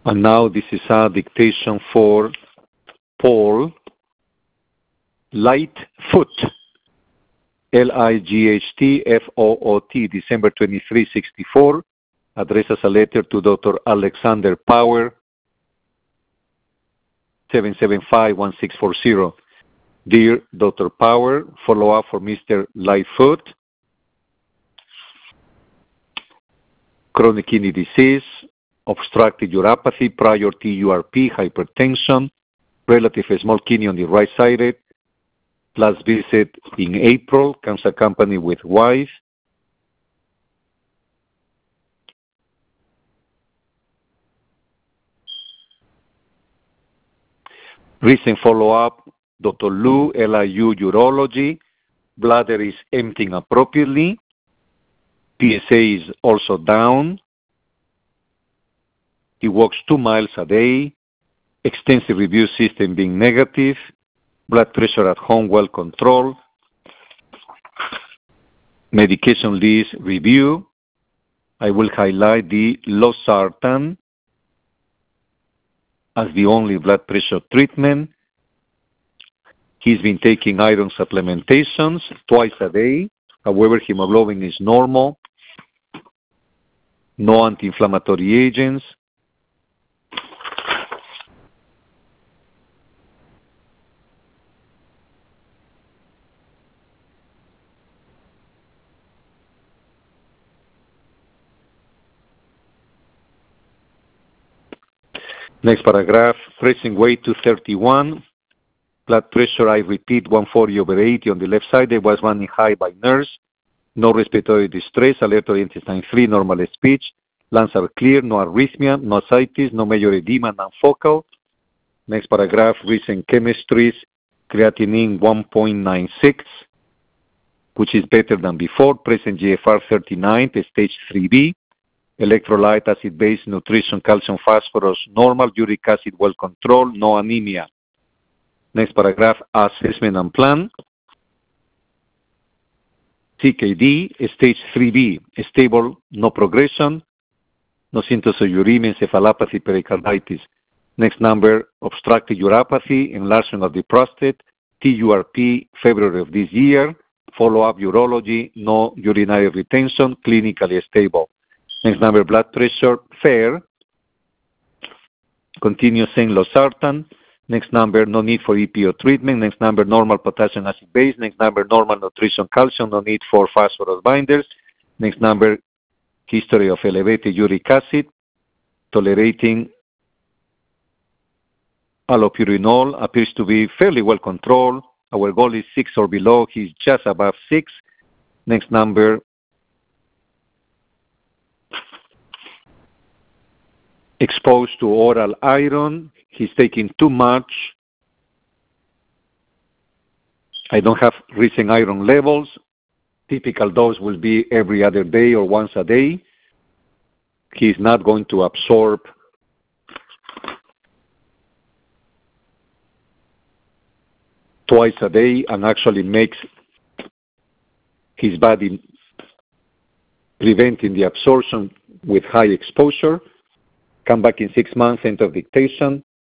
And now this is a dictation for Paul Lightfoot, Lightfoot, December 23, 64. Addresses a letter to Dr. Alexander Power, 775-1640. Dear Dr. Power, follow-up for Mr. Lightfoot. Chronic kidney disease, obstructive uropathy, prior TURP, hypertension, relative small kidney on the right side. Last visit in April, comes accompanied with wife. Recent follow-up, Dr. Liu, LIU urology. Bladder is emptying appropriately. PSA is also down. He walks 2 miles a day. Extensive review system being negative. Blood pressure at home well controlled. Medication list review. I will highlight the losartan as the only blood pressure treatment. He's been taking iron supplementations twice a day. However, hemoglobin is normal. No anti-inflammatory agents. Next paragraph, pressing weight 231. Blood pressure, I repeat, 140/80 on the left side. It was running high by nurse. No respiratory distress, alertory intestine free, normal speech. Lungs are clear, no arrhythmia, no ascites, no major edema, non-focal. Next paragraph, recent chemistries, creatinine 1.96, which is better than before. Present GFR 39, stage 3B. Electrolyte, acid-base, nutrition, calcium, phosphorus, normal. Uric acid, well controlled, no anemia. Next paragraph, assessment and plan. CKD, stage 3B, stable, no progression, no symptoms of uremia, encephalopathy, pericarditis. Next number, obstructive uropathy, enlargement of the prostate, TURP, February of this year. Follow-up urology, no urinary retention, clinically stable. Next number, blood pressure, fair. Continue saying losartan. Next number, no need for EPO treatment. Next number, normal potassium acid base. Next number, normal nutrition calcium, no need for phosphorus binders. Next number, history of elevated uric acid, tolerating allopurinol, appears to be fairly well controlled. Our goal is 6 or below. He's just above 6. Next number, exposed to oral iron. He's taking too much. I don't have recent iron levels. Typical dose will be every other day or once a day. He's not going to absorb twice a day and actually makes his body preventing the absorption with high exposure. Come back in 6 months, end of dictation.